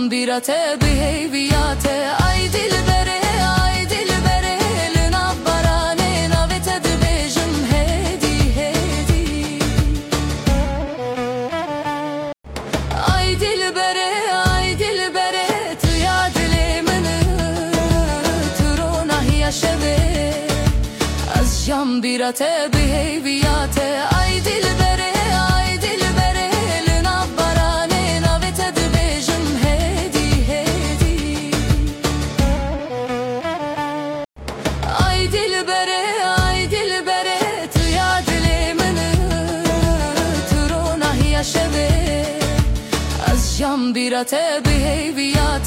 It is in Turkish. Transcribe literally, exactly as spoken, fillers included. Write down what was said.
birate biheyviyate. Ay dilbere, ay dilbere, linabbarane navete dibejim hedi hedi. Ay dilbere, ay dilbere, tuya dilimini turuna hiya şeve. Az jam birate biheyviyate. Ay dilbere, ay dilbere, linabbarane navete dibejim hedi hedi. Ay dilbere, ay dilbere, tuya dilimini turuna hiya şeve. Az jam birate biheyviyate.